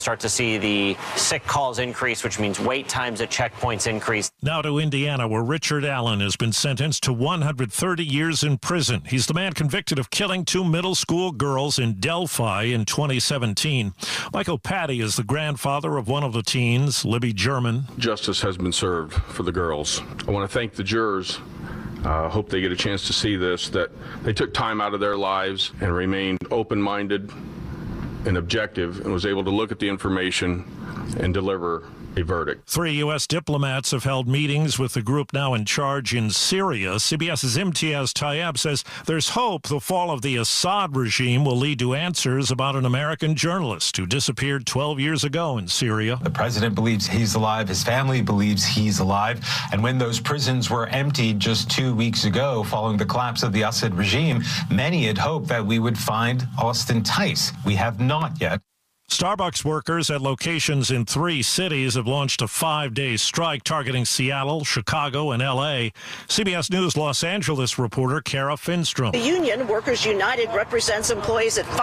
Start to see the sick calls increase, which means wait times at checkpoints increase. Now to Indiana, where Richard Allen has been sentenced to 130 years in prison. He's the man convicted of killing 2 middle school girls in Delphi in 2017. Michael Patty is the grandfather of one of the teens, Libby German. Justice has been served for the girls. I want to thank the jurors. Hope they get a chance to see this, that they took time out of their lives and remained open-minded and objective and was able to look at the information and deliver a verdict. 3 U.S. diplomats have held meetings with the group now in charge in Syria. CBS's Imtiaz Tayeb says there's hope the fall of the Assad regime will lead to answers about an American journalist who disappeared 12 years ago in Syria. The president believes he's alive. His family believes he's alive. And when those prisons were emptied just 2 weeks ago following the collapse of the Assad regime, many had hoped that we would find Austin Tice. We have not yet. Starbucks workers at locations in 3 cities have launched a 5-day strike targeting Seattle, Chicago, and L.A. CBS News Los Angeles reporter Kara Finstrom. The union, Workers United, represents employees at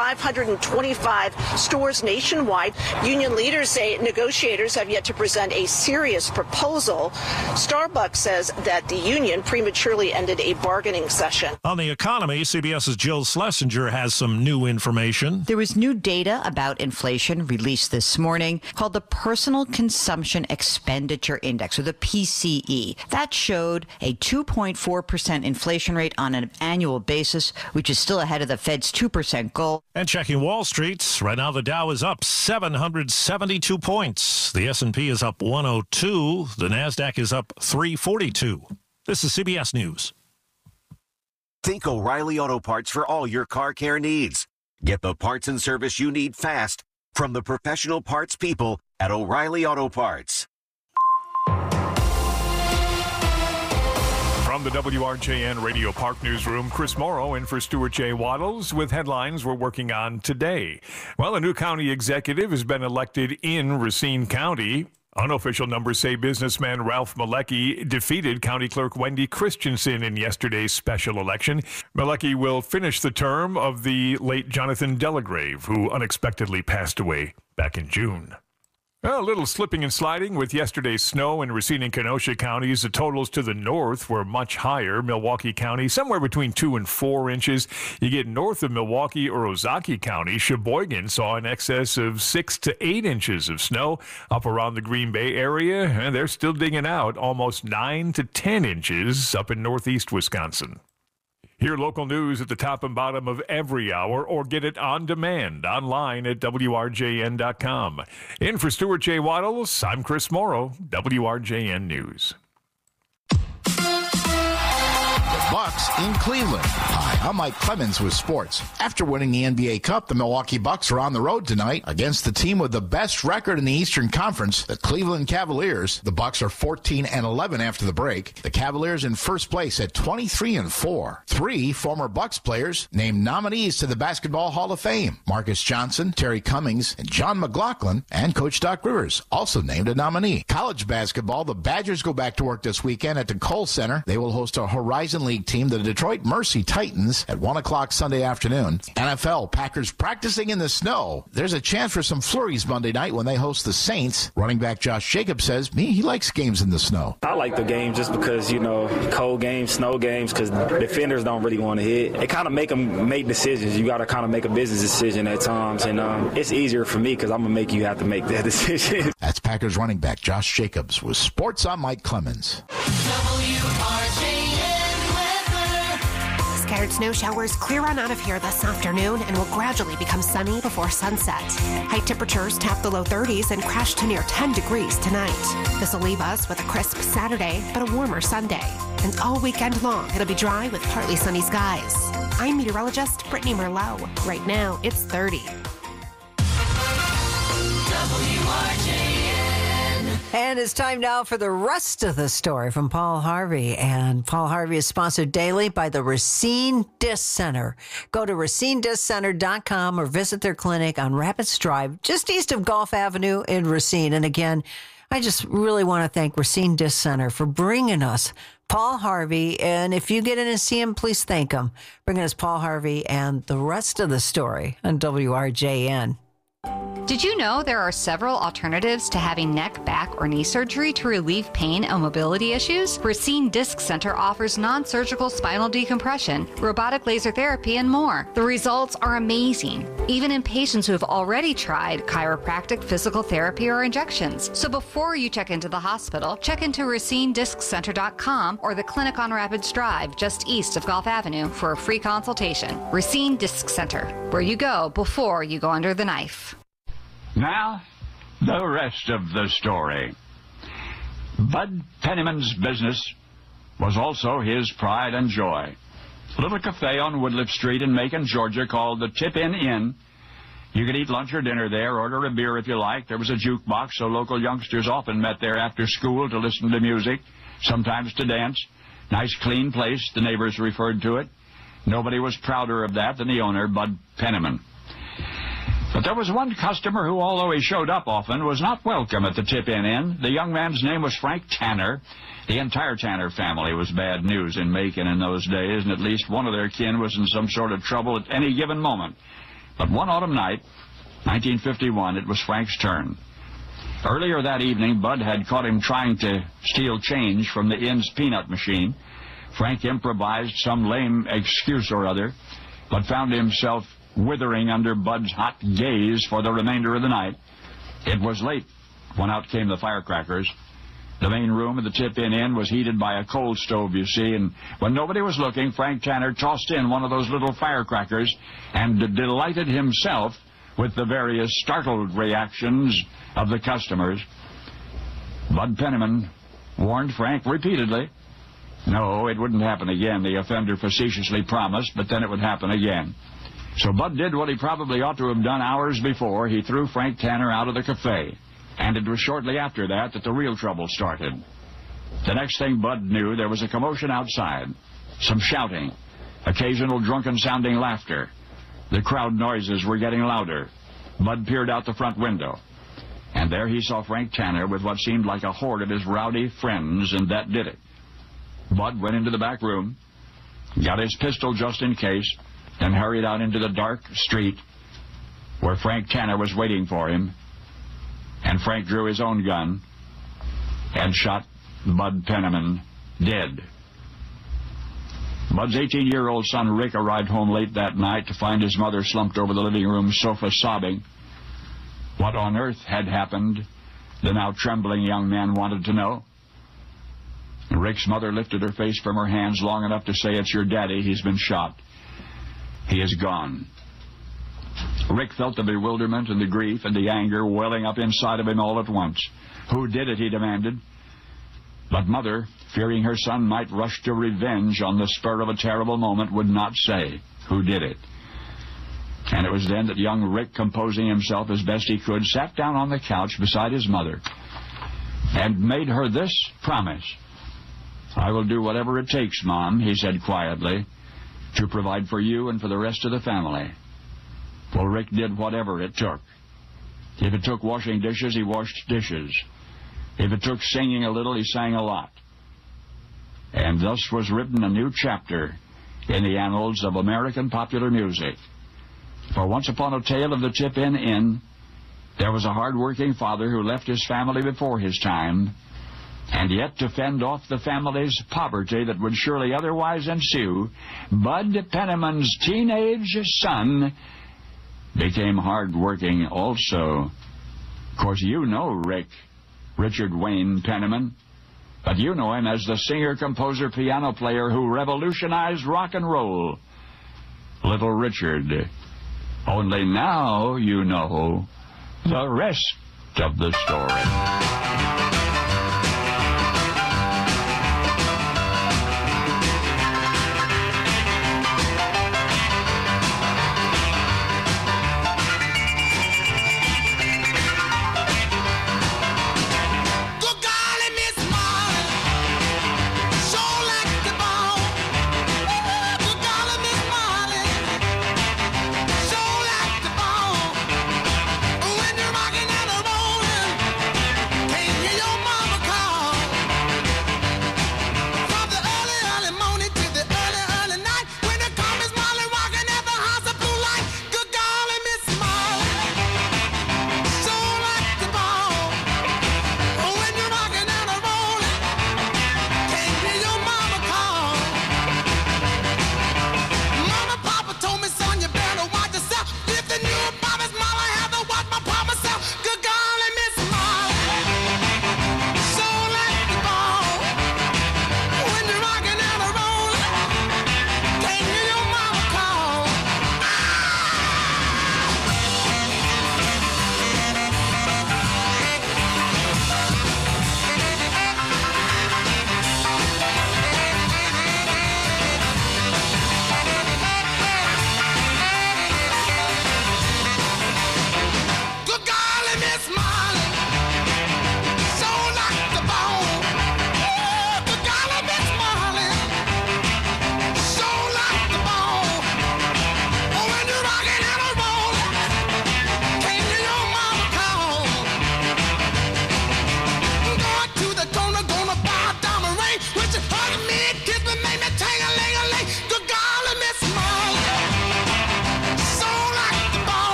525 stores nationwide. Union leaders say negotiators have yet to present a serious proposal. Starbucks says that the union prematurely ended a bargaining session. On the economy, CBS's Jill Schlesinger has some new information. There was new data about inflation released this morning called the Personal Consumption Expenditure Index, or the PCE. That showed a 2.4% inflation rate on an annual basis, which is still ahead of the Fed's 2% goal. And checking Wall Street, right now the Dow is up 772 points. The S&P is up 102. The NASDAQ is up 342. This is CBS News. Think O'Reilly Auto Parts for all your car care needs. Get the parts and service you need fast from the professional parts people at O'Reilly Auto Parts. From the WRJN Radio Park Newsroom, Chris Morrow in for Stuart J. Waddles with headlines we're working on today. Well, a new county executive has been elected in Racine County. Unofficial numbers say businessman Ralph Malecki defeated County Clerk Wendy Christensen in yesterday's special election. Malecki will finish the term of the late Jonathan Delagrave, who unexpectedly passed away back in June. A little slipping and sliding with yesterday's snow in Racine and Kenosha counties. The totals to the north were much higher. Milwaukee County, somewhere between 2 and 4 inches. You get north of Milwaukee or Ozaukee County, Sheboygan saw in excess of 6 to 8 inches of snow. Up around the Green Bay area, and they're still digging out almost 9 to 10 inches up in northeast Wisconsin. Hear local news at the top and bottom of every hour or get it on demand online at WRJN.com. In for Stuart J. Waddles, I'm Chris Morrow, WRJN News. Bucks in Cleveland. Hi, I'm Mike Clemens with sports. After winning the NBA Cup, the Milwaukee Bucks are on the road tonight against the team with the best record in the Eastern Conference, the Cleveland Cavaliers. The Bucks are 14-11 after the break. The Cavaliers in first place at 23-4. 3 former Bucks players named nominees to the Basketball Hall of Fame. Marcus Johnson, Terry Cummings, and John McLaughlin, and Coach Doc Rivers also named a nominee. College basketball, the Badgers go back to work this weekend at the Kohl Center. They will host a Horizon League team, the Detroit Mercy Titans, at 1 o'clock Sunday afternoon. NFL, Packers practicing in the snow. There's a chance for some flurries Monday night when they host the Saints. Running back Josh Jacobs says he likes games in the snow. I like the game just because, cold games, snow games, because defenders don't really want to hit. It kind of make them make decisions. You got to kind of make a business decision at times, and it's easier for me because I'm going to make you have to make that decision. That's Packers running back Josh Jacobs with Sports. I'm Mike Clemens. Scattered snow showers clear on out of here this afternoon and will gradually become sunny before sunset. High temperatures tap the low 30s and crash to near 10 degrees tonight. This will leave us with a crisp Saturday, but a warmer Sunday. And all weekend long, it'll be dry with partly sunny skies. I'm meteorologist Brittany Merlot. Right now, it's 30. And it's time now for the rest of the story from Paul Harvey. And Paul Harvey is sponsored daily by the Racine Disc Center. Go to racinedisccenter.com or visit their clinic on Rapids Drive, just east of Gulf Avenue in Racine. And again, I just really want to thank Racine Disc Center for bringing us Paul Harvey. And if you get in and see him, please thank him. Bringing us Paul Harvey and the rest of the story on WRJN. Did you know there are several alternatives to having neck, back, or knee surgery to relieve pain and mobility issues? Racine Disc Center offers non-surgical spinal decompression, robotic laser therapy, and more. The results are amazing, even in patients who have already tried chiropractic, physical therapy, or injections. So before you check into the hospital, check into RacineDiscCenter.com or the clinic on Rapids Drive, just east of Gulf Avenue, for a free consultation. Racine Disc Center, where you go before you go under the knife. Now, the rest of the story. Bud Penniman's business was also his pride and joy. A little cafe on Woodliff Street in Macon, Georgia, called the Tip-In Inn. You could eat lunch or dinner there, order a beer if you like. There was a jukebox, so local youngsters often met there after school to listen to music, sometimes to dance. Nice, clean place, the neighbors referred to it. Nobody was prouder of that than the owner, Bud Penniman. But there was one customer who, although he showed up often, was not welcome at the Tip-In Inn. The young man's name was Frank Tanner. The entire Tanner family was bad news in Macon in those days, and at least one of their kin was in some sort of trouble at any given moment. But one autumn night, 1951, it was Frank's turn. Earlier that evening, Bud had caught him trying to steal change from the inn's peanut machine. Frank improvised some lame excuse or other, but found himself withering under Bud's hot gaze for the remainder of the night. It was late when out came the firecrackers. The main room of the Tip-In Inn was heated by a coal stove, you see, and when nobody was looking, Frank Tanner tossed in one of those little firecrackers and delighted himself with the various startled reactions of the customers. Bud Penniman warned Frank repeatedly. No, it wouldn't happen again, the offender facetiously promised, but then it would happen again. So Bud did what he probably ought to have done hours before. He threw Frank Tanner out of the cafe. And it was shortly after that that the real trouble started. The next thing Bud knew, there was a commotion outside. Some shouting. Occasional drunken-sounding laughter. The crowd noises were getting louder. Bud peered out the front window. And there he saw Frank Tanner with what seemed like a horde of his rowdy friends, and that did it. Bud went into the back room, got his pistol just in case, and hurried out into the dark street where Frank Tanner was waiting for him. And Frank drew his own gun and shot Bud Penniman dead. Bud's 18-year-old son Rick arrived home late that night to find his mother slumped over the living room sofa sobbing. What on earth had happened, the now trembling young man wanted to know. Rick's mother lifted her face from her hands long enough to say, "It's your daddy. He's been shot. He is gone." Rick felt the bewilderment and the grief and the anger welling up inside of him all at once. Who did it, he demanded. But Mother, fearing her son might rush to revenge on the spur of a terrible moment, would not say who did it. And it was then that young Rick, composing himself as best he could, sat down on the couch beside his mother and made her this promise. "I will do whatever it takes, Mom," he said quietly, "to provide for you and for the rest of the family." Well, Rick did whatever it took. If it took washing dishes, he washed dishes. If it took singing a little, he sang a lot. And thus was written a new chapter in the annals of American popular music. For once upon a tale of the Tip-In Inn, there was a hard-working father who left his family before his time, and yet to fend off the family's poverty that would surely otherwise ensue, Bud Penniman's teenage son became hard-working also. Of course, you know Rick, Richard Wayne Penniman, but you know him as the singer, composer, piano player who revolutionized rock and roll. Little Richard. Only now you know the rest of the story.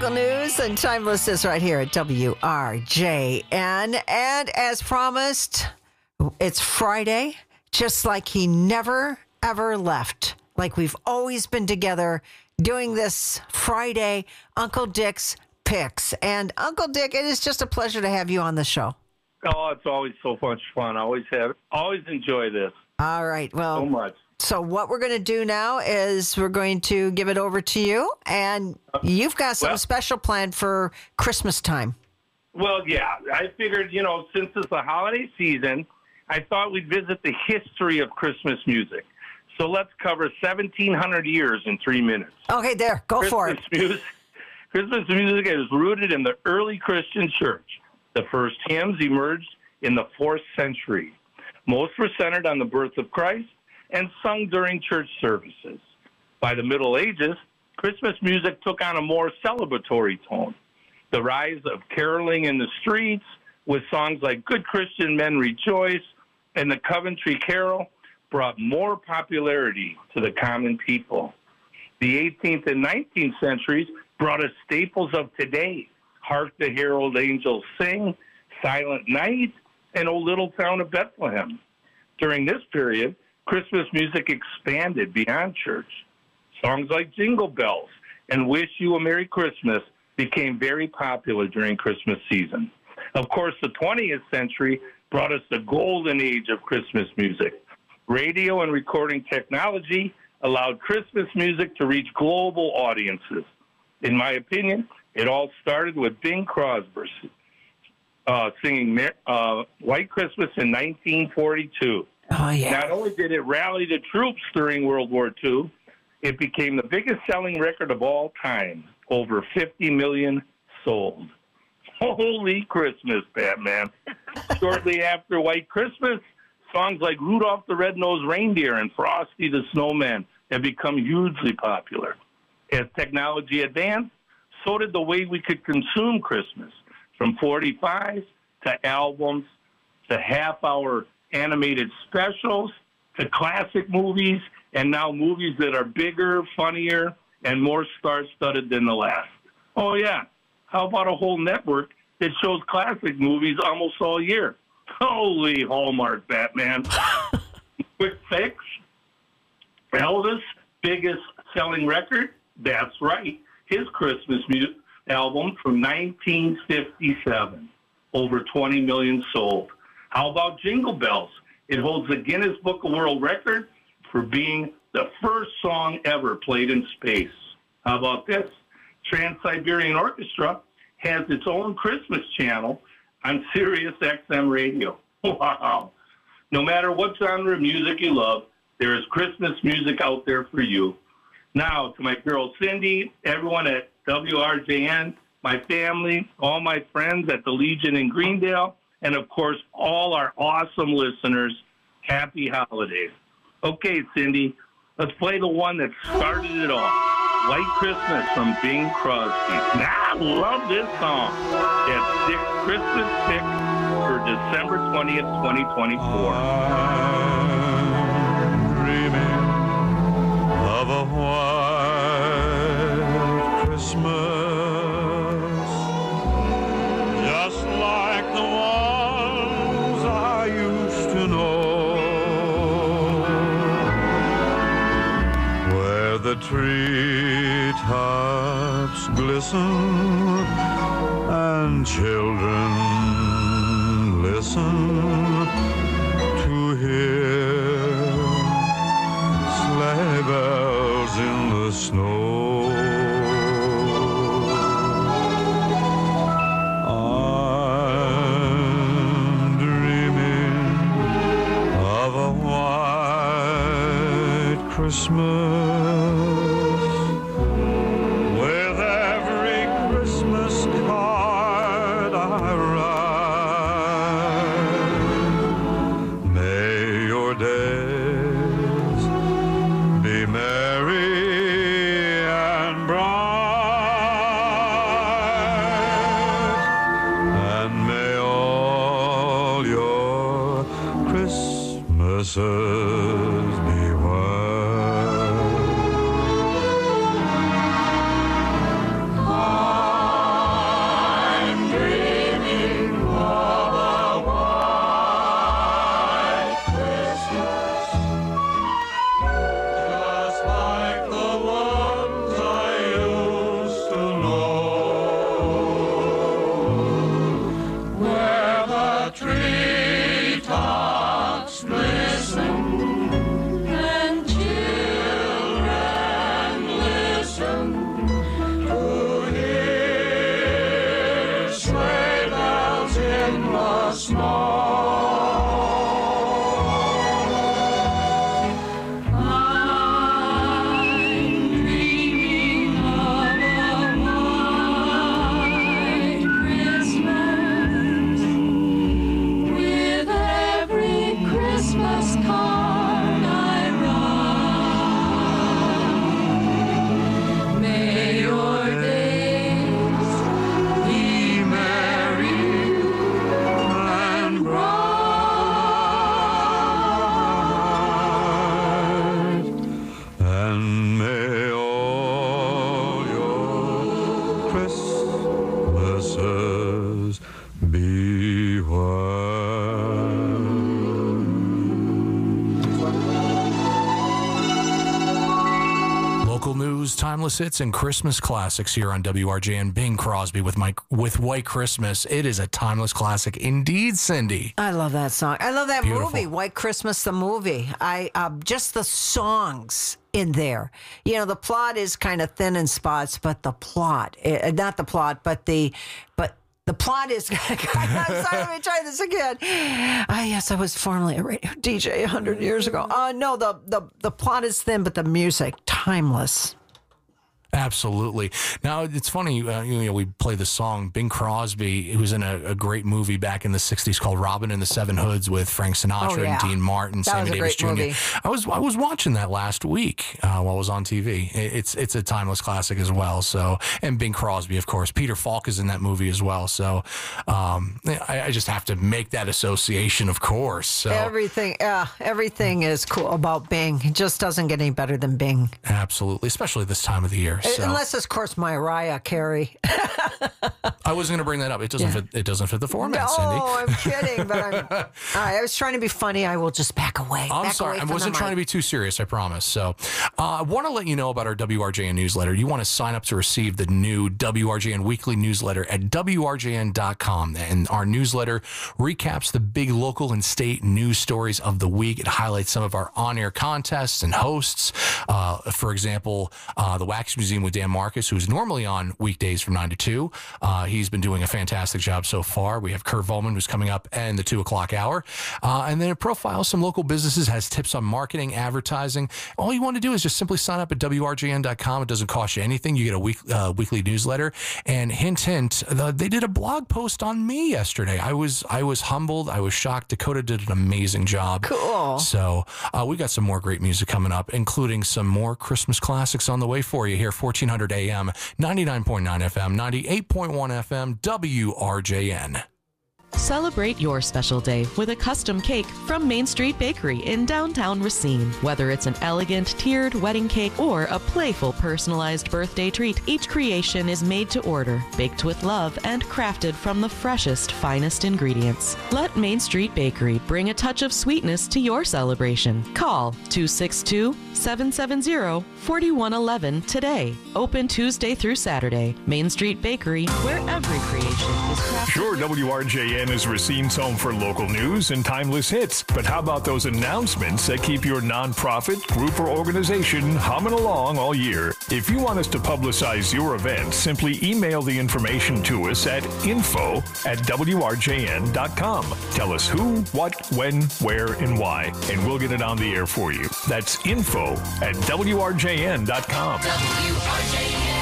local news and timelessness right here at WRJN. And as promised, it's Friday, just like he never, ever left. Like we've always been together doing this Friday, Uncle Dick's Picks. And Uncle Dick, it is just a pleasure to have you on the show. Oh, it's always so much fun. I always enjoy this. All right. Well, so much. So what we're going to do now is we're going to give it over to you, and you've got something special planned for Christmas time. Well, yeah. I figured, since it's the holiday season, I thought we'd visit the history of Christmas music. So let's cover 1,700 years in 3 minutes. Okay, there. Go for it. Christmas music is rooted in the early Christian church. The first hymns emerged in the 4th century. Most were centered on the birth of Christ and sung during church services. By the Middle Ages, Christmas music took on a more celebratory tone. The rise of caroling in the streets with songs like Good Christian Men Rejoice and the Coventry Carol brought more popularity to the common people. The 18th and 19th centuries brought us staples of today. Hark the Herald Angels Sing, Silent Night, and O Little Town of Bethlehem. During this period, Christmas music expanded beyond church. Songs like Jingle Bells and Wish You a Merry Christmas became very popular during Christmas season. Of course, the 20th century brought us the golden age of Christmas music. Radio and recording technology allowed Christmas music to reach global audiences. In my opinion, it all started with Bing Crosby singing White Christmas in 1942. Oh, yeah. Not only did it rally the troops during World War II, it became the biggest selling record of all time, over 50 million sold. Holy Christmas, Batman. Shortly after White Christmas, songs like Rudolph the Red-Nosed Reindeer and Frosty the Snowman have become hugely popular. As technology advanced, so did the way we could consume Christmas, from 45s to albums to half-hour animated specials to classic movies, and now movies that are bigger, funnier, and more star-studded than the last. Oh, yeah. How about a whole network that shows classic movies almost all year? Holy Hallmark, Batman. Quick fix. Elvis' biggest selling record? That's right. His Christmas music album from 1957. Over 20 million sold. How about Jingle Bells? It holds the Guinness Book of World Record for being the first song ever played in space. How about this? Trans-Siberian Orchestra has its own Christmas channel on Sirius XM radio. Wow. No matter what genre of music you love, there is Christmas music out there for you. Now, to my girl Cindy, everyone at WRJN, my family, all my friends at the Legion in Greendale, and of course, all our awesome listeners, happy holidays. Okay, Cindy, let's play the one that started it all. White Christmas from Bing Crosby. I love this song. It's Dick's Christmas pick for December 20th, 2024. I'm dreaming of a white Christmas, just like the ones I used to know, where the treetops glisten and children listen to hear sleigh bells in the snow. I'm dreaming of a white Christmas, with every Christmas card I write. May your days be merry and bright, and may all your Christmases be white. in the snow. Timeless hits and Christmas classics here on WRJN. Bing Crosby with White Christmas. It is a timeless classic indeed, Cindy. I love that song. I love that Beautiful. movie, White Christmas, the movie. Just the songs in there. You know, the plot is kind of thin in spots, but the plot, not the plot, but the plot is. I'm sorry, let me try this again. Yes, I was formerly a radio DJ 100 years ago. No, the plot is thin, but the music, timeless. Absolutely. Now, it's funny, we play the song. Bing Crosby, who was in a great movie back in the 60s called Robin and the Seven Hoods with Frank Sinatra and Dean Martin, Sammy Davis Jr. Movie. I was watching that last week while I was on TV. It's a timeless classic as well. So, and Bing Crosby, of course. Peter Falk is in that movie as well. So I just have to make that association, of course. So Everything is cool about Bing. It just doesn't get any better than Bing. Absolutely, especially this time of the year. So. Unless, of course, Mariah Carey. I wasn't going to bring that up. It doesn't fit the format, Cindy. No, I'm kidding. But I was trying to be funny. I will just back away. I'm sorry. I wasn't trying to be too serious, I promise. So I want to let you know about our WRJN newsletter. You want to sign up to receive the new WRJN weekly newsletter at WRJN.com. And our newsletter recaps the big local and state news stories of the week. It highlights some of our on-air contests and hosts. For example, the Wax Museum with Dan Marcus, who's normally on weekdays from 9 to 2. He's been doing a fantastic job so far. We have Kurt Volman, who's coming up in the 2 o'clock hour. And then it profiles some local businesses, has tips on marketing, advertising. All you want to do is just simply sign up at WRJN.com. It doesn't cost you anything. You get a weekly newsletter. And hint, they did a blog post on me yesterday. I was humbled. I was shocked. Dakota did an amazing job. Cool. So we got some more great music coming up, including some more Christmas classics on the way for you here. 1400 AM, 99.9 FM, 98.1 FM, WRJN. Celebrate your special day with a custom cake from Main Street Bakery in downtown Racine. Whether it's an elegant tiered wedding cake or a playful personalized birthday treat, each creation is made to order, baked with love, and crafted from the freshest, finest ingredients. Let Main Street Bakery bring a touch of sweetness to your celebration. Call 262-770-4111 today. Open Tuesday through Saturday. Main Street Bakery, where every creation is crafted. Sure, WRJN is Racine's home for local news and timeless hits. But how about those announcements that keep your nonprofit, group, or organization humming along all year? If you want us to publicize your event, simply email the information to us at info@WRJN.com. Tell us who, what, when, where, and why, and we'll get it on the air for you. That's info@WRJN.com. WRJN.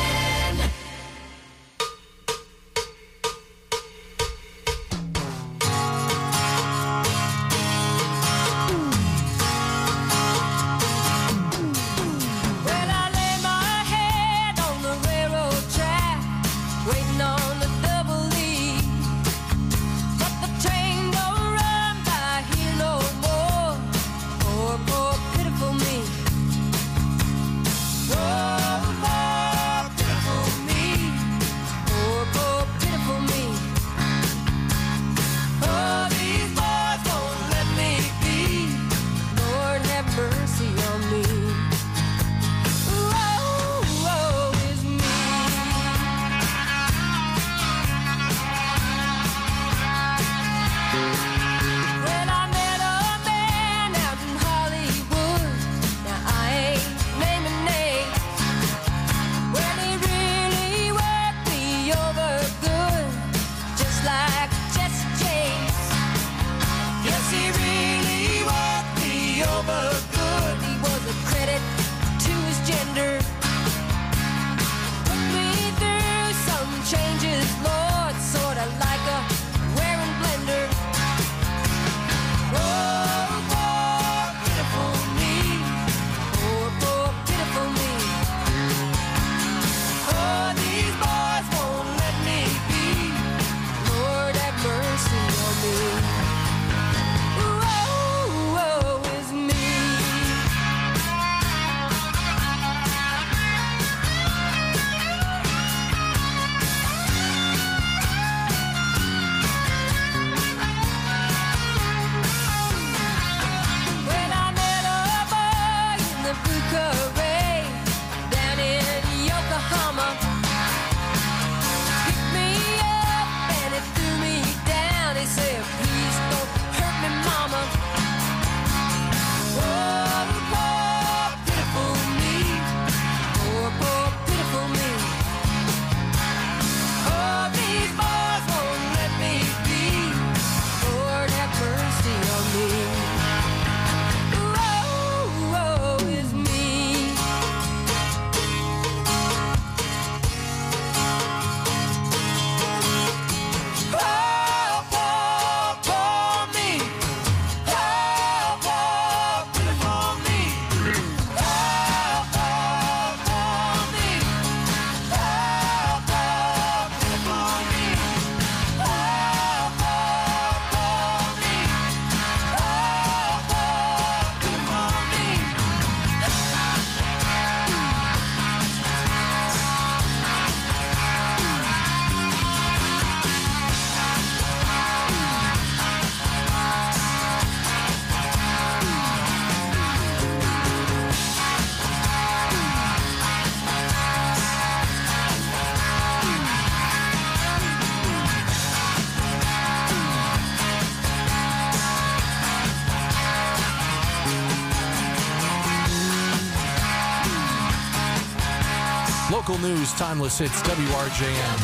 local news, timeless hits, WRJN.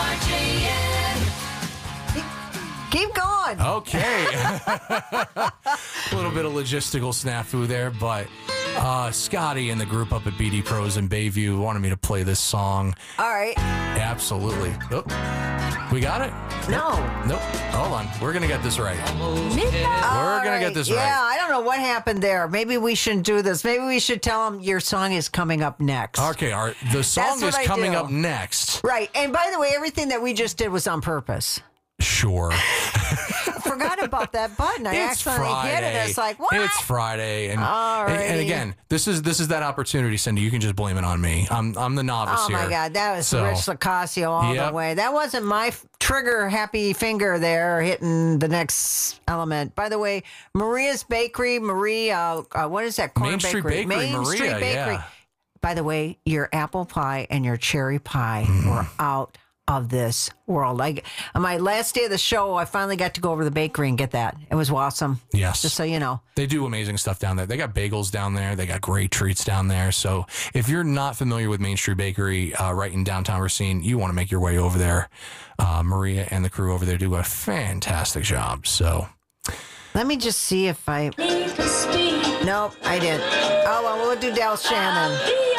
Keep going. Okay. A little bit of logistical snafu there, but Scotty and the group up at BD Pros in Bayview wanted me to play this song. All right. Absolutely. Oh, we got it? No. Nope. Hold on. We're going to get this right. Midnight. We're going to get this right. Yeah, I don't know what happened there. Maybe we shouldn't do this. Maybe we should ttell them your song is coming up next. Okay, the song is coming up next. Right. And by the way, everything that we just did was on purpose. Sure. Forgot about that button. I It's accidentally hit it. It's like, what? It's Friday, and Alrighty. again, this is that opportunity, Cindy. You can just blame it on me. I'm the novice here. Oh my God, that was So, Rich Lacasio all the way. That wasn't my trigger happy finger there hitting the next element. By the way, Maria's Bakery, what is that? Corner Main Street Bakery, Main Street Maria, Bakery. yeah. By the way, your apple pie and your cherry pie were out of this world. Like on my last day of the show, I finally got to go over to the bakery and get that. It was awesome. Yes. Just so you know. They do amazing stuff down there. They got bagels down there. They got great treats down there. So if you're not familiar with Main Street Bakery right in downtown Racine, you want to make your way over there. Maria and the crew over there do a fantastic job. So let me just see if I... Nope, I didn't. Oh, well, we'll do Del Shannon.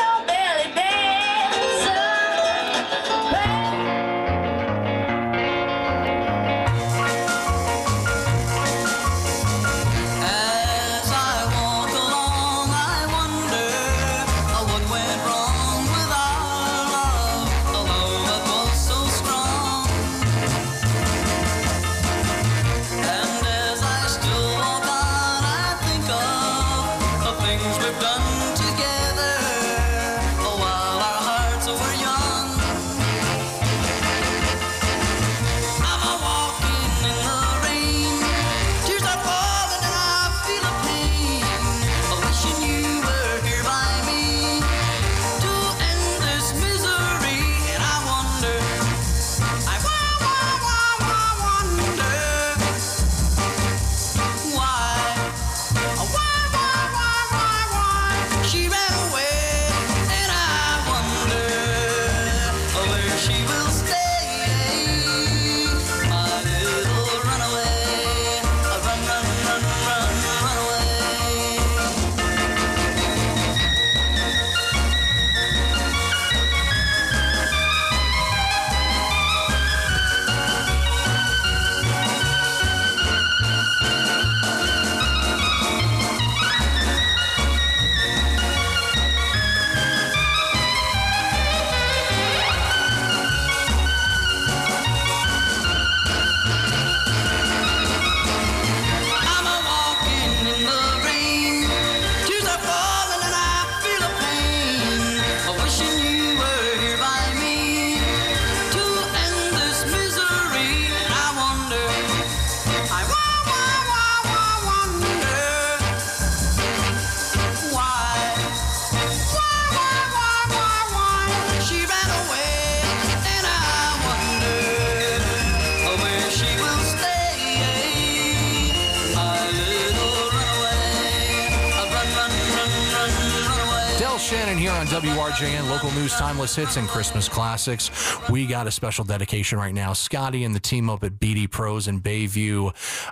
Shannon here on WRJN, local news, timeless hits, and Christmas classics. We got a special dedication right now. Scotty and the team up at BD Pros in Bayview.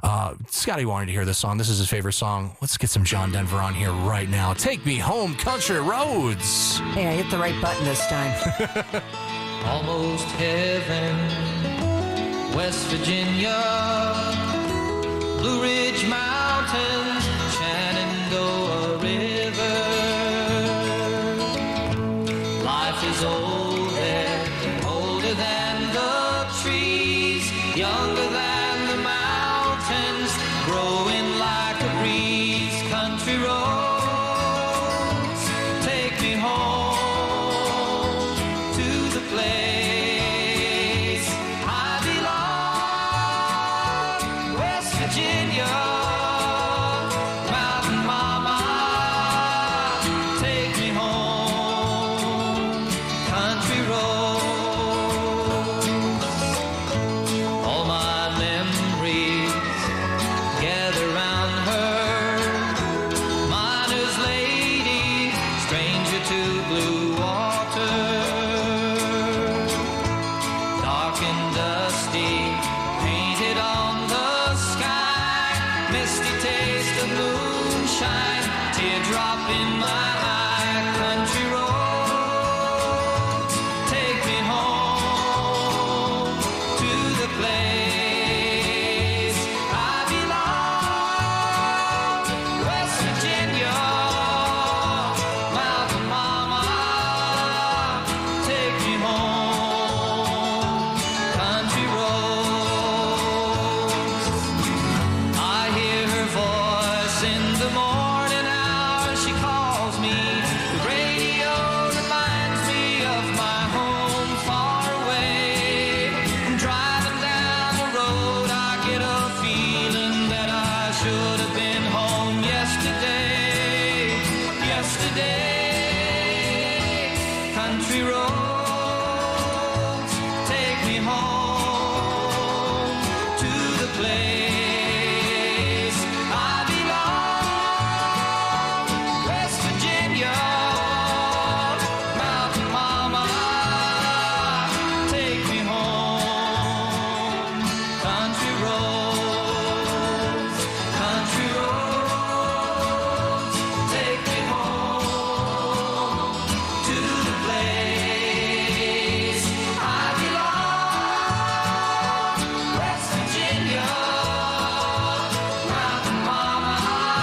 Scotty wanted to hear this song. This is his favorite song. Let's get some John Denver on here right now. Take me home, country roads. Hey, I hit the right button this time. Almost heaven, West Virginia, Blue Ridge Mountains, Shenandoah River. Life is old there, older than the trees, younger than the mountains, growing like a breeze. Country roads, take me home to the place I belong, West Virginia. Mountain mama, take me home, country roads. All my memories gather round her, miner's lady, stranger to blue water. moonshine, teardrop in my eye, country roads, take me home to the place I belong, West Virginia, Mountain Mama, take me home, country roads. I hear her voice in the morning hour, she calls me. The radio reminds me of my home far away. Driving down the road, I get a feeling that I should have been home yesterday. Country roads, take me home to the place I belong, West Virginia, Mountain Mama, take me home, country roads, take me home to the place I belong, West Virginia, Mountain Mama,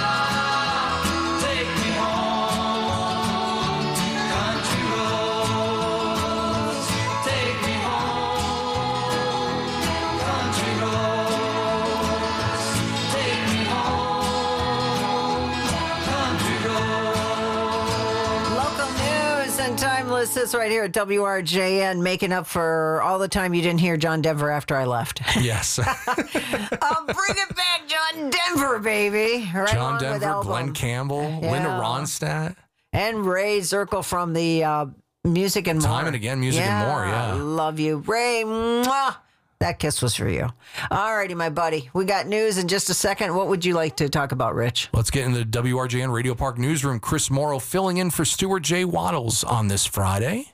take me home, country roads, take me home, country roads, take me home, country roads. Local news and timeless is right here at WRJN, making up for all the time you didn't hear John Denver after I left. Yes. Bring it back, John Denver, baby. Right John along with Denver, album. Glenn Campbell, Yeah. Linda Ronstadt. And Ray Zirkle from the Music and More. Time and Again, Music and More, yeah. Love you, Ray. Mwah. That kiss was for you. All righty, my buddy. We got news in just a second. What would you like to talk about, Rich? Let's get in the WRJN Radio Park newsroom. Chris Morrow filling in for Stuart J. Waddles on this Friday.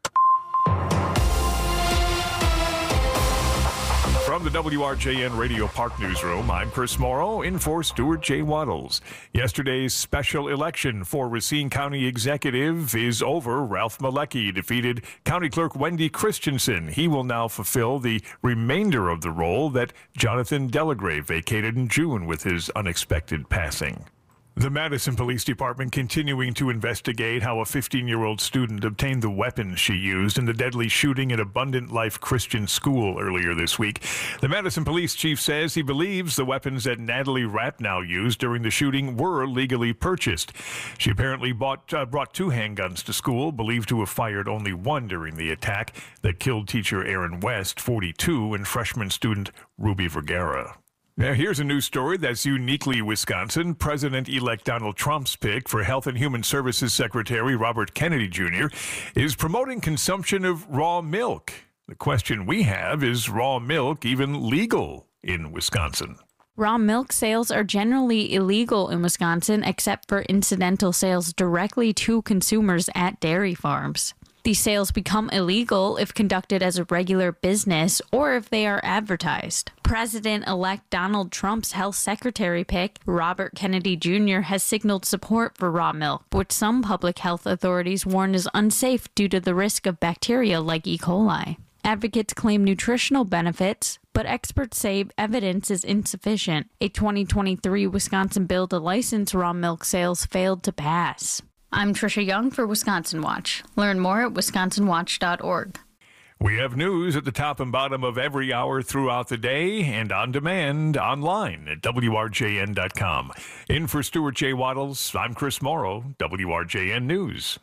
From the WRJN Radio Park Newsroom, I'm Chris Morrow, in for Stuart J. Waddles. Yesterday's special election for Racine County Executive is over. Ralph Malecki defeated County Clerk Wendy Christensen. He will now fulfill the remainder of the role that Jonathan Delagrave vacated in June with his unexpected passing. The Madison Police Department continuing to investigate how a 15-year-old student obtained the weapons she used in the deadly shooting at Abundant Life Christian School earlier this week. The Madison Police Chief says he believes the weapons that Natalie Rapnow used during the shooting were legally purchased. She apparently brought two handguns to school, believed to have fired only one during the attack that killed teacher Aaron West, 42, and freshman student Ruby Vergara. Now, here's a news story that's uniquely Wisconsin. President-elect Donald Trump's pick for Health and Human Services Secretary Robert Kennedy Jr. is promoting consumption of raw milk. The question we have, is raw milk even legal in Wisconsin? Raw milk sales are generally illegal in Wisconsin, except for incidental sales directly to consumers at dairy farms. These sales become illegal if conducted as a regular business or if they are advertised. President-elect Donald Trump's health secretary pick, Robert Kennedy Jr., has signaled support for raw milk, which some public health authorities warn is unsafe due to the risk of bacteria like E. coli. Advocates claim nutritional benefits, but experts say evidence is insufficient. A 2023 Wisconsin bill to license raw milk sales failed to pass. I'm Trisha Young for Wisconsin Watch. Learn more at wisconsinwatch.org. We have news at the top and bottom of every hour throughout the day and on demand online at WRJN.com. In for Stuart J. Waddles, I'm Chris Morrow, WRJN News.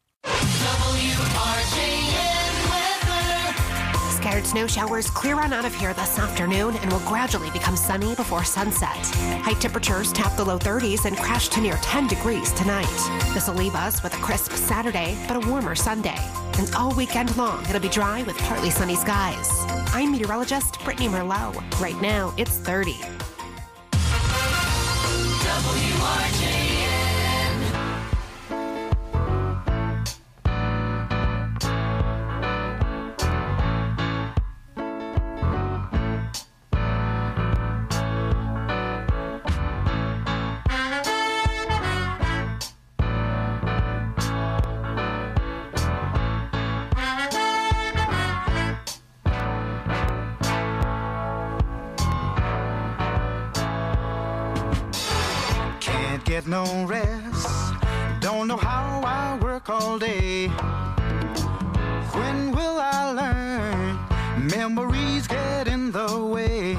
Scattered snow showers clear on out of here this afternoon and will gradually become sunny before sunset. High temperatures tap the low 30s and crash to near 10 degrees tonight. This will leave us with a crisp Saturday, but a warmer Sunday. And all weekend long, it'll be dry with partly sunny skies. I'm meteorologist Brittany Merlot. Right now, it's 30. WRJN. get no rest. Don't know how I work all day. When will I learn? Memories get in the way.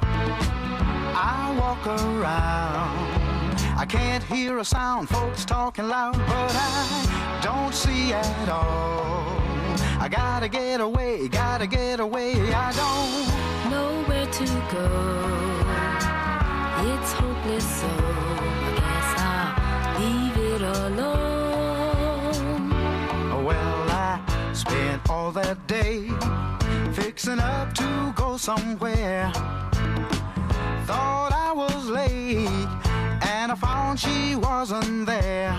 I walk around, I can't hear a sound, folks talking loud, but I don't see at all. I gotta get away, I don't know where to go. It's hopeless, so I guess I'll leave it alone. Well, I spent all that day fixing up to go somewhere. Thought I was late, and I found she wasn't there.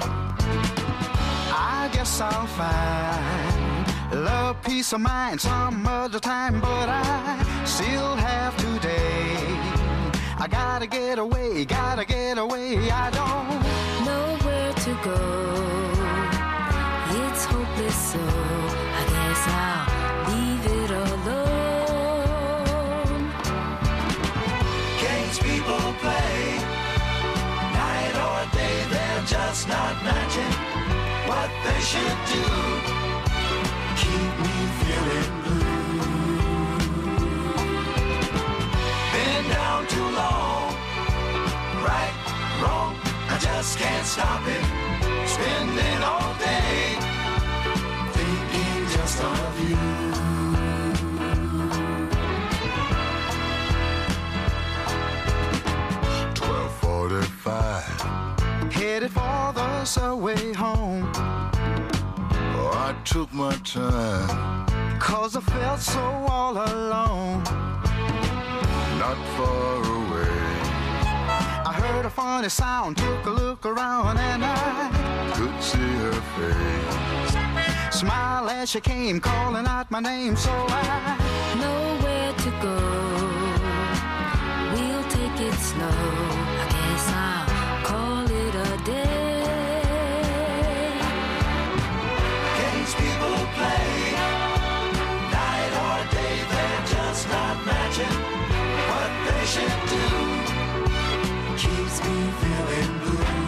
I guess I'll find love, peace of mind some other time, but I still have today. I gotta get away, I don't know where to go. It's hopeless, so I guess I'll leave it alone. Games people play, night or day, they're just not matching what they should do. Keep me feeling blue. Been down too long, right, wrong, I just can't stop it. Spending all day thinking just of you. 12:45, headed for the subway home. Oh, I took my time, 'cause I felt so all alone. Not far away, I heard a funny sound, took a look around, and I could see her face. Smile as she came, calling out my name, so I know where to go. We'll take it slow, I guess I'll call it a day. Games people play, night or day, they're just not matching what they should do. Keeps me feeling blue.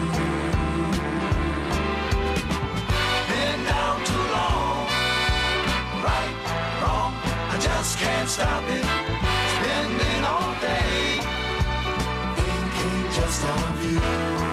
Been down too long, right, wrong, I just can't stop it. Spending all day thinking just of you.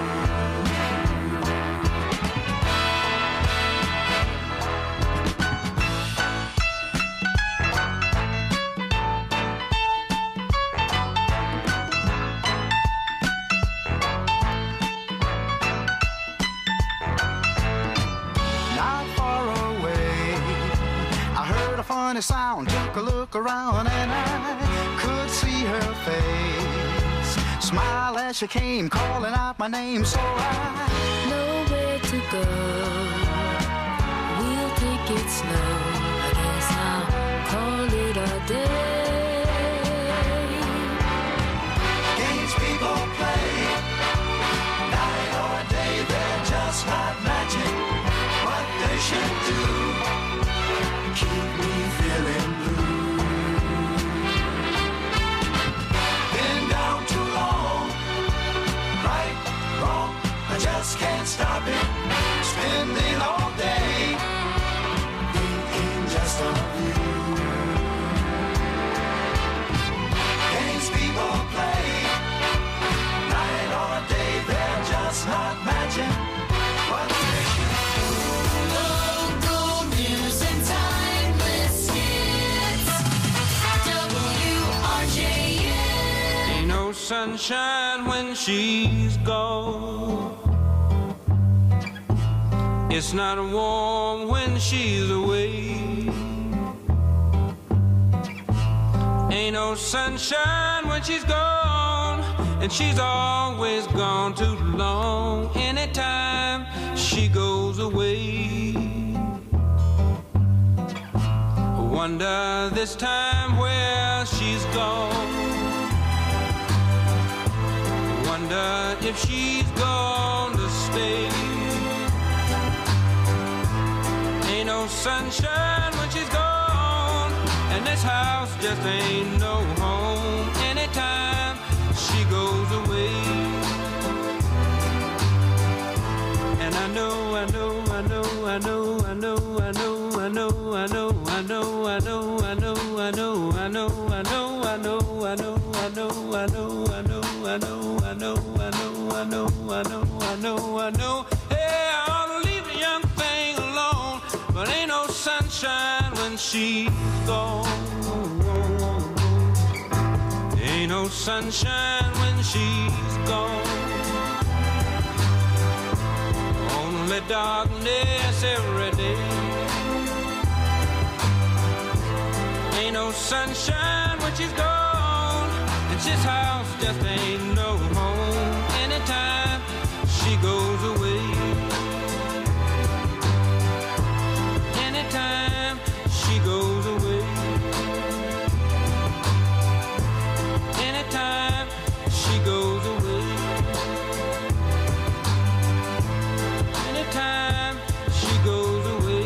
Funny sound, took a look around, and I could see her face. Smile as she came, calling out my name, so I know where to go. We'll take it slow, I guess I'll call it a day. Games people play, night or day, they're just not matching what they should do. Keep me feeling blue. Been down too long, right, wrong, I just can't stop it. Spending all day thinking just of you. Games people play, night or day, they're just not matching what they should do. Local news and timeless hits. WRJN. Ain't no sunshine when she's gone. It's not warm when she's away. Ain't no sunshine when she's gone, and she's always gone too long. Anytime she goes away, I wonder this time where she's gone. I wonder if she's gonna stay. Ain't no sunshine when she's gone, and this house just ain't no home. Anytime she goes away, Hey, I ought to leave the young thing alone, but ain't no sunshine when she's gone. Ain't no sunshine when she's gone. Only darkness every day. Ain't no sunshine when she's gone, and this house just ain't no home. Anytime she goes away, anytime she goes away, anytime she goes away, anytime she goes away.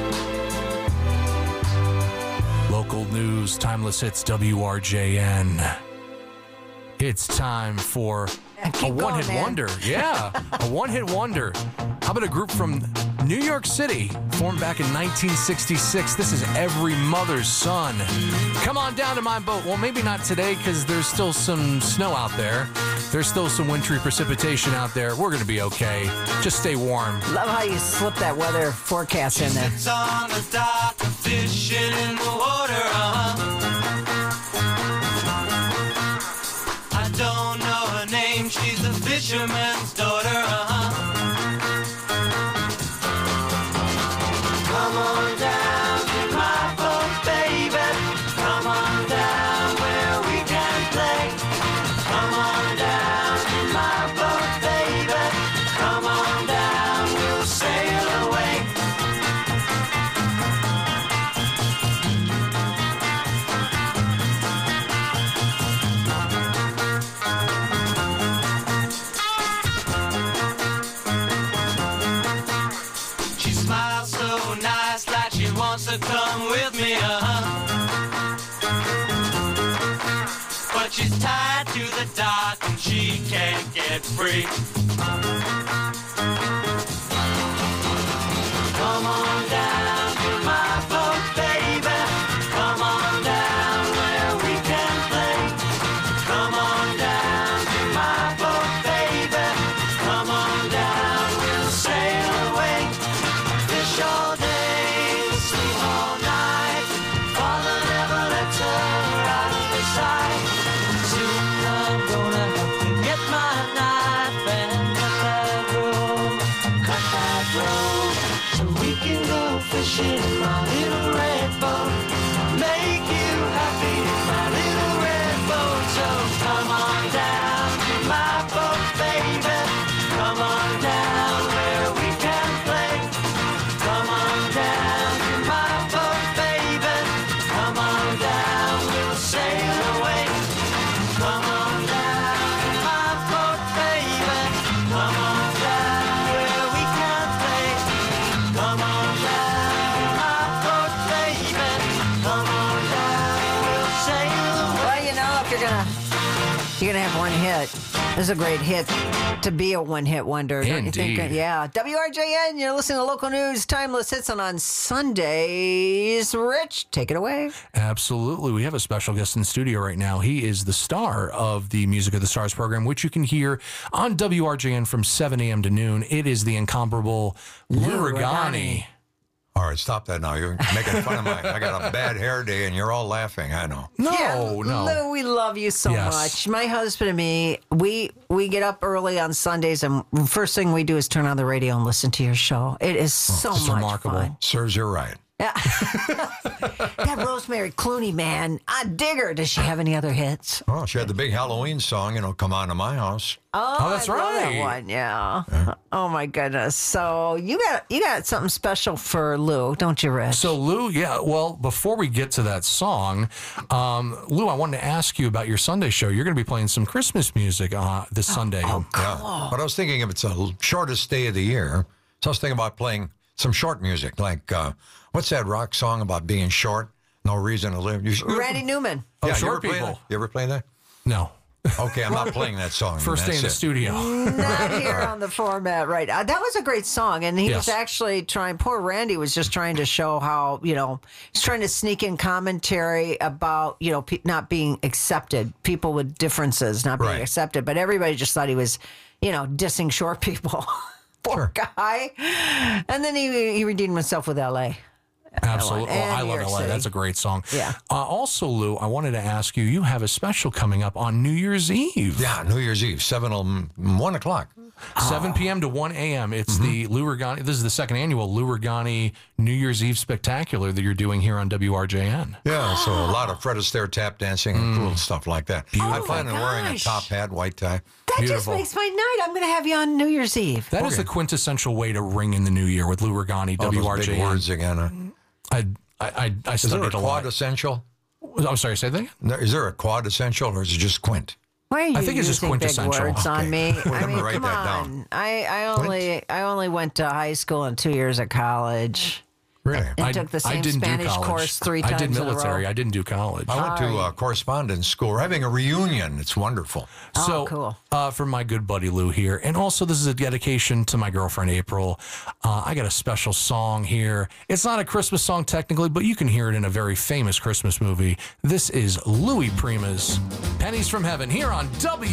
Local news, timeless hits, WRJN. It's time for a one-hit wonder. Yeah, a one-hit wonder. How about a group from New York City, formed back in 1966? This is Every Mother's Son. Come on down to my boat. Well, maybe not today because there's still some snow out there. There's still some wintry precipitation out there. We're going to be okay. Just stay warm. Love how you slip that weather forecast in there. It's on the dock, fishing in the water, I don't know her name, she's a fisherman's daughter, Come on down to my boat, baby. Come on down where we can play. Come on down to my boat, baby. Come on down, we'll sail away. She smiles so nice, like she wants to come with me, But she's tied to the dock and she can't get free. Come on down to my boat, baby. Come on down where we can play. Come on down to my boat, baby. Come on down, we'll sail away. Fish all day, sleep all night. Father never lets her out of his sight. Soon I'm gonna have to get my knife and cut that rope, so we can go fishing in my little red boat. Make you happy in my little red boat. So come on down to my boat, baby. Come on down where we can play. Come on down to my boat, baby. Come on down, we'll sail away. Come on down to my boat, baby. Come on down where we can play. Come on down to my boat, baby. Come on down, we'll sail away. Well, you know, if you're gonna have one hit. This is a great hit to be a one-hit wonder, don't you think? Indeed. Yeah. WRJN, you're listening to Local News, Timeless Hits on Sundays. Rich, take it away. Absolutely. We have a special guest in the studio right now. He is the star of the Music of the Stars program, which you can hear on WRJN from 7 a.m. to noon. It is the incomparable Lou Regani. All right, stop that now. You're making fun of mine. I got a bad hair day, and you're all laughing. I know. No. Lou, we love you so Yes. much. My husband and me, we get up early on Sundays, and first thing we do is turn on the radio and listen to your show. It is so much fun. Serves you right. That Rosemary Clooney, man, I dig her. Does she have any other hits? Oh, she had the big Halloween song, Come On to My House. Oh, that's I love that right. one, yeah. Oh my goodness. So you got something special for Lou, don't you, Rich? So, Lou, yeah, well, before we get to that song, Lou, I wanted to ask you about your Sunday show. You're going to be playing some Christmas music this Sunday. Yeah. But I was thinking if it's the shortest day of the year, so I was thinking about playing some short music, like, what's that rock song about being short? No reason to live. Randy Newman. Oh, Yeah, Short you ever play People. that? You ever play that? No. Okay, I'm not playing that song. First day in the studio. Not here on the format, right? That was a great song, and he was Yes. actually trying. Poor Randy was just trying to show how he's trying to sneak in commentary about not being accepted, people with differences not being Right. accepted, but everybody just thought he was dissing short people. Poor guy, and then he redeemed himself with L.A. Absolutely. And I New love York LA. City. That's a great song. Yeah. Also, Lou, I wanted to ask you have a special coming up on New Year's Eve. Yeah, New Year's Eve, 1 o'clock. 7 p.m. to 1 a.m. It's the Lou Ragani. This is the second annual Lou Ragani New Year's Eve Spectacular that you're doing here on WRJN. Yeah, so a lot of Fred Astaire tap dancing and cool stuff like that. I plan on wearing a gosh. top hat, white tie. That Beautiful. just makes my night. I'm going to have you on New Year's Eve. That is the quintessential way to ring in the new year with Lou Ragani, All those big WRJN. words again. I Is there studied a a lot. quad essential? I'm sorry, say that again? Is there a quad essential or is it just quint? Why are you I think it's just using big quintessential. words on me? Well, I let me mean, write come that on. down. I only went to high school and 2 years of college. Really? And took the same didn't do Spanish college. course 3 I times did in a row. military. I didn't do college. I went to correspondence school. We're having a reunion. It's wonderful. So, cool. For my good buddy Lou here, and also this is a dedication to my girlfriend April. I got a special song here. It's not a Christmas song technically, but you can hear it in a very famous Christmas movie. This is Louis Prima's "Pennies from Heaven" here on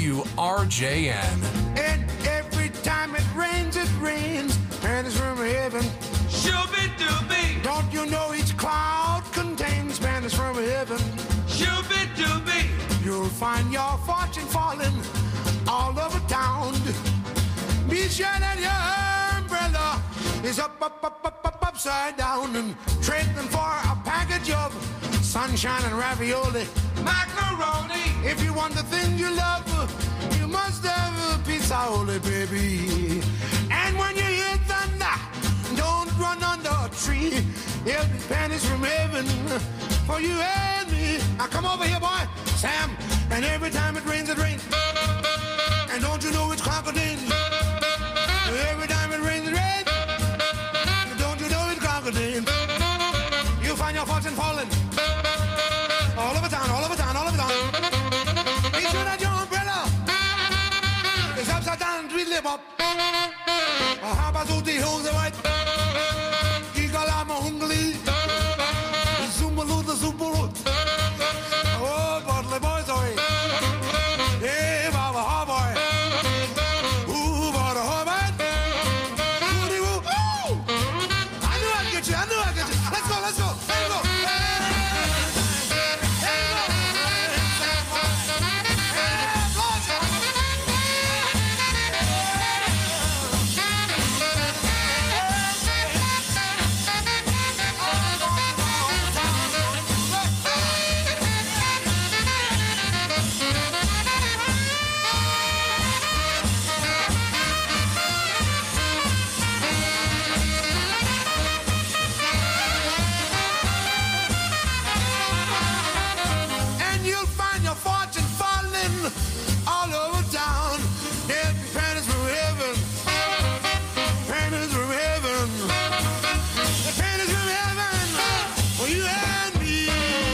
WRJN. And every time it rains, pennies from heaven. Shooby-dooby. Don't you know each cloud contains pennies from heaven? Shooby-dooby. You'll find your fortune falling all over town. Be sure that your umbrella is upside down, and trade them for a package of sunshine and ravioli. Macaroni. If you want the things you love, you must have a pizza, holy baby. And when you hear thunder, don't run under a tree. It'll be pennies from heaven for you and me. Now come over here, boy, Sam. And every time it rains, and don't you know it's crocodile? Every time it rains, don't you know it's crocodile? You'll find your fortune falling all over town, all over town, all over town. Be sure that your umbrella is upside down, tweedly bop. Habazuti Hills are white. Gigalama Hungly. Zumbalu the Zumbalut. Oh, Bartley boys, oi. Hey, Baba, ha boy. Ooh, Baba, ha man. Woody woo. Ooh! I knew I'd get you. Let's go, let's go. Let's go. And you'll find your fortune falling all over town. There'll be pennies from heaven. Pennies from heaven. Pennies from heaven for you and me.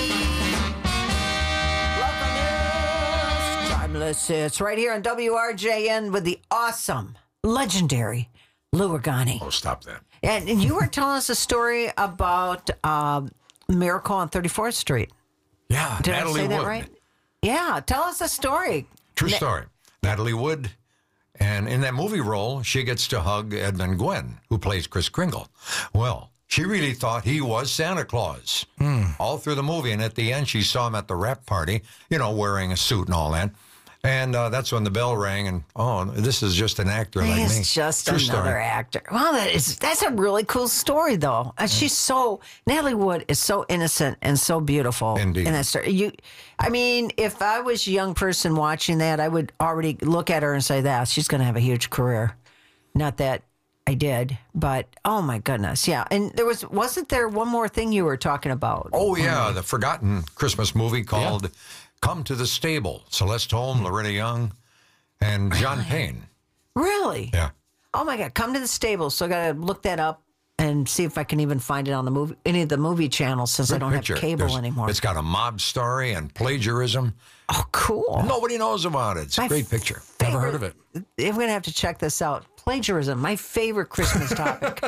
Timeless. It's right here on WRJN with the awesome, legendary Lou Ragani. Oh, stop that. And you were telling us a story about Miracle on 34th Street. Yeah, Did Natalie I say that Wood. right? Yeah, tell us the story. True story. Natalie Wood. And in that movie role, she gets to hug Edmund Gwenn, who plays Kris Kringle. Well, she really thought he was Santa Claus all through the movie. And at the end, she saw him at the wrap party, wearing a suit and all that. And that's when the bell rang. And, this is just an actor like me. He's just True another story. actor. Well, that's a really cool story, though. And she's Natalie Wood is so innocent and so beautiful. Indeed. In that story. If I was a young person watching that, I would already look at her and say, she's going to have a huge career. Not that I did, but oh my goodness. Yeah. And wasn't there one more thing you were talking about? Oh, yeah. The forgotten Christmas movie called Come to the Stable. Celeste Holm, Loretta Young, and John Payne. Really? Yeah. Oh my God. Come to the Stable. So I got to look that up. and see if I can even find it on any of the movie channels since I Good don't picture. have cable There's- anymore. It's got a mob story and plagiarism. Oh, cool. Nobody knows about it. It's a great picture. Never heard of it. I'm going to have to check this out. Plagiarism, my favorite Christmas topic.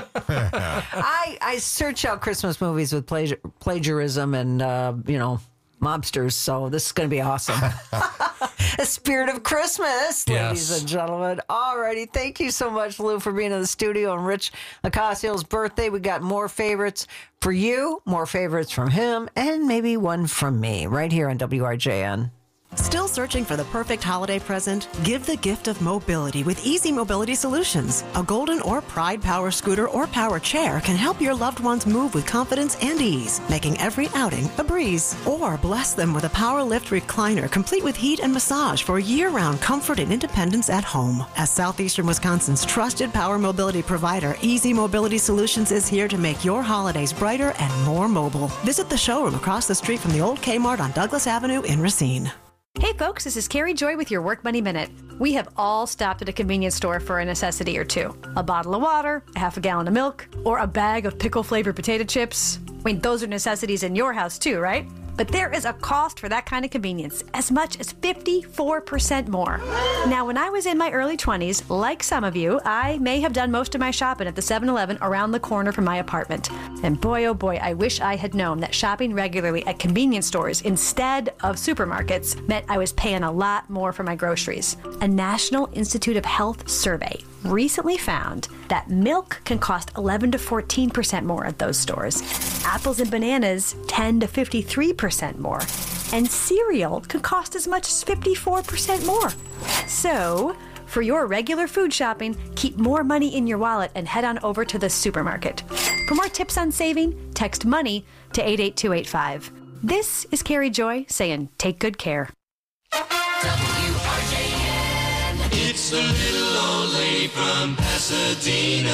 I search out Christmas movies with plagiarism and, mobsters, so this is going to be awesome. A spirit of Christmas, ladies Yes. and gentlemen. Alrighty, thank you so much, Lou, for being in the studio on Rich Acasio's birthday. We got more favorites for you, more favorites from him, and maybe one from me right here on WRJN. Still searching for the perfect holiday present? Give the gift of mobility with Easy Mobility Solutions. A Golden or Pride power scooter or power chair can help your loved ones move with confidence and ease, making every outing a breeze. Or bless them with a power lift recliner complete with heat and massage for year-round comfort and independence at home. As Southeastern Wisconsin's trusted power mobility provider, Easy Mobility Solutions is here to make your holidays brighter and more mobile. Visit the showroom across the street from the old Kmart on Douglas Avenue in Racine. Hey folks, this is Carrie Joy with your Work Money Minute. We have all stopped at a convenience store for a necessity or two. A bottle of water, a half a gallon of milk, or a bag of pickle-flavored potato chips. I mean, those are necessities in your house too, right? But there is a cost for that kind of convenience, as much as 54% more. Now, when I was in my early 20s, like some of you, I may have done most of my shopping at the 7-Eleven around the corner from my apartment. And boy, oh boy, I wish I had known that shopping regularly at convenience stores instead of supermarkets meant I was paying a lot more for my groceries. A National Institute of Health survey recently found that milk can cost 11 to 14% more at those stores. Apples and bananas 10 to 53% more. And cereal can cost as much as 54% more. So, for your regular food shopping, keep more money in your wallet and head on over to the supermarket. For more tips on saving, text MONEY to 88285. This is Carrie Joy saying take good care. It's the little old lady from Pasadena.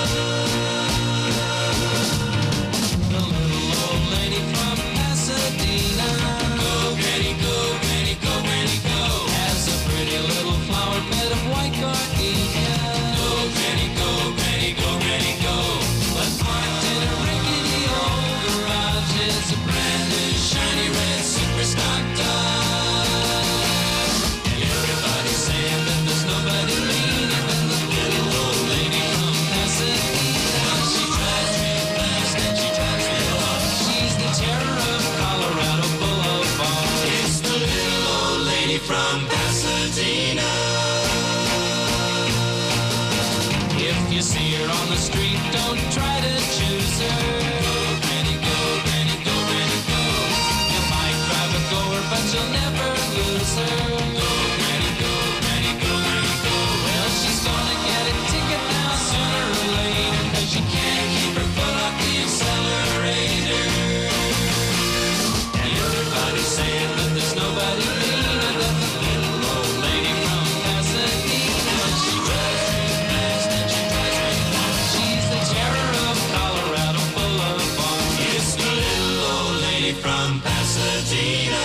The little old lady from Pasadena. Go, Granny, go, Granny, go, Granny, go. Has a pretty little flower bed of white gardenia. Go, Granny, go, Granny, go, Granny, go. But parked in a rickety old garage is a brand new shiny red super stock dog. Everybody's saying that there's nobody meaner than the little old lady from Pasadena. She drives real fast and she drives real hard. She's the terror of Colorado Boulevard. It's the little old lady from Pasadena. If you see her on the street, don't try to choose her. Go, Granny, go, Granny, go, Granny, go. You might drive a goer, but you'll never lose her. Go, Granny, go, Granny, go, Granny, go. Well, she's gonna get a ticket now sooner or later, 'cause she can't keep her foot off the accelerator. And everybody's saying that there's nobody meaner than the little old lady from Pasadena. She drives real fast and she drives real hard. She's the terror of Colorado Boulevard. It's the little old lady from Pasadena.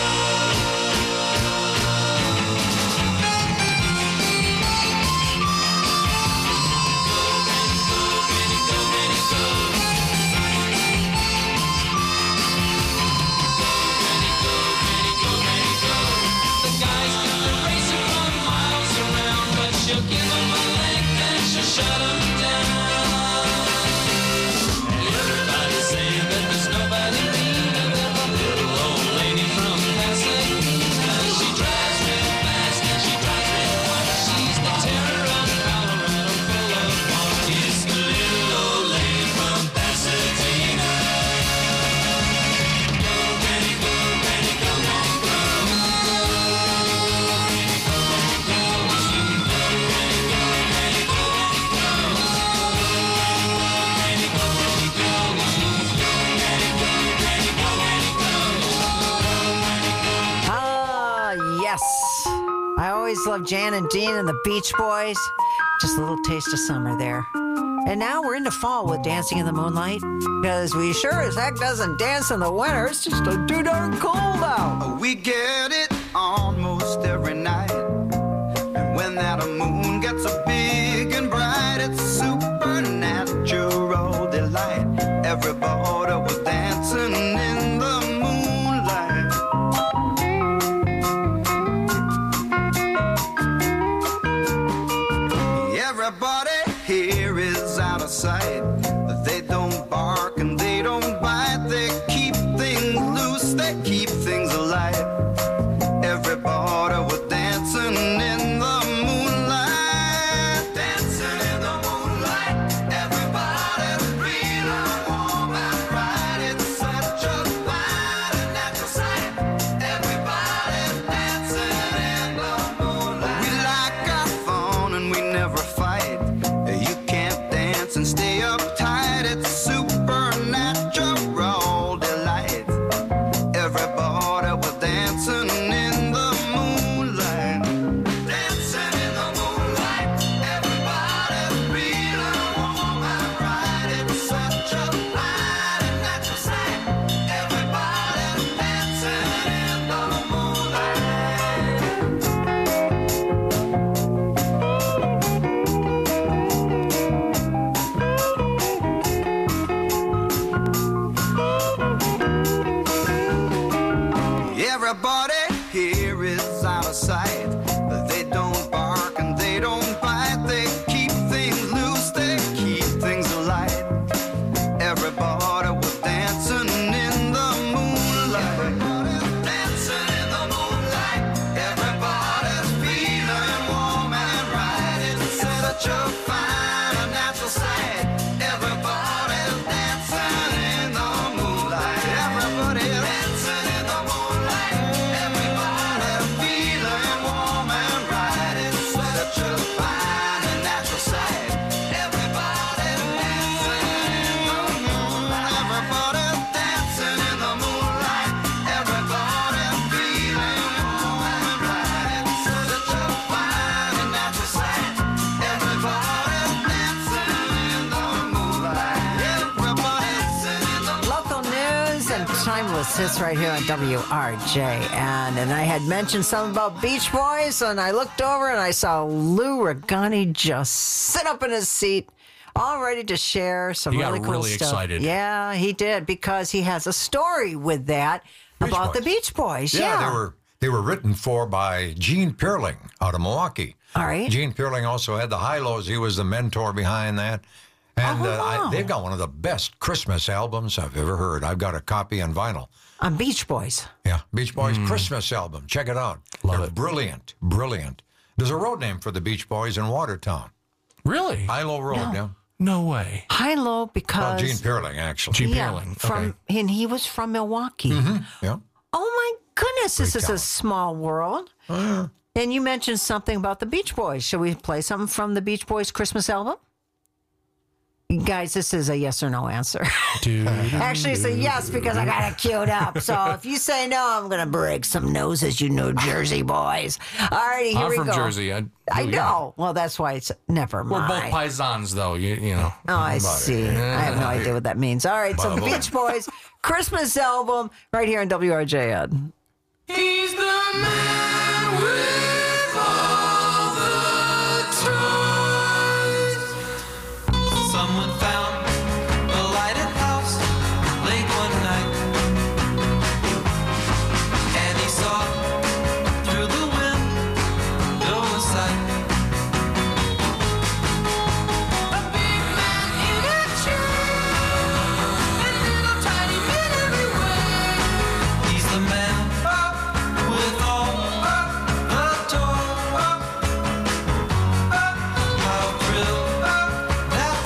The guys got the racer from miles around, but she'll give them a length and she'll shut them down. Everybody's saying that there's nobody meaner than the little old lady from Pasadena. She drives real fast and she drives real hard. She's the terror of Colorado Boulevard. It's the little old lady from Pasadena. Go, Granny, go, Granny, go, Granny, go. Ah, yes. I always loved Jan and Dean and the Beach Boys. Just a little taste of summer there. And now we're into fall with Dancing in the Moonlight, because we sure as heck doesn't dance in the winter. It's just too darn cold out. We get it almost every night. And when that moon gets so big and bright, it's supernatural delight. Everybody here is out of sight. They don't bark and they don't bite. They keep things loose, they keep things alive. Everybody was dancing in the moonlight. Dancing in the moonlight. Everybody's feeling warm and right. It's such a fine and natural sight. Everybody's dancing in the moonlight. We like our fun and we never fight. You can't dance and stay uptight. It's supernatural delight. Everybody was dancing in the moonlight. Dancing in the moonlight. Everybody's feeling warm and right. It's such a fine and natural sight. Everybody's dancing in the moonlight. Everybody here is out of sight. They don't bark and they don't bite. They keep things loose, they keep things alight. Everybody was dancing in the moonlight. Everybody's dancing in the moonlight. Everybody's feeling warm and right. It's such a fine and natural sight. Everybody's dancing in the moonlight. Everybody's dancing in the moonlight. Everybody's feeling warm and right. It's such a fine and natural sight. Everybody's dancing in the moonlight. Everybody's dancing in the moonlight. Everybody's feeling warm and right. It's such a fine and natural sight. Everybody's dancing in the moonlight. Everybody's dancing in the Local news and timeless hits right here on WRJN. And I had mentioned something about Beach Boys, and I looked over and I saw Lou Regani just sit up in his seat, all ready to share some He got really cool really stuff. excited. Yeah, he did, because he has a story with that about the Beach Boys. Yeah, They were written by Gene Pearling out of Milwaukee. All right. Gene Pearling also had the High-Lows. He was the mentor behind that. And they've got one of the best Christmas albums I've ever heard. I've got a copy on vinyl. on Beach Boys. Yeah, Beach Boys Christmas album. Check it out. Love They're it. Brilliant, brilliant. There's a road name for the Beach Boys in Watertown. Really? High-Low Road, No. yeah. No way. High-Low because... Well, Gene Pearling, actually. Gene yeah, Pearling. and he was from Milwaukee. Yeah. Oh my goodness, this Great is a talent. small world. And you mentioned something about the Beach Boys. Shall we play something from the Beach Boys Christmas album? Guys, this is a yes or no answer. Actually, it's a yes because I got it queued up. So if you say no, I'm going to break some noses, you New Jersey boys. All righty, here I'm we from go. Jersey. I know. Well, that's why it's never We're mind. both paisans, though. You know. Oh, I see. I have no idea what that means. All right, so the Beach Boys Christmas album right here on WRJN. He's the man with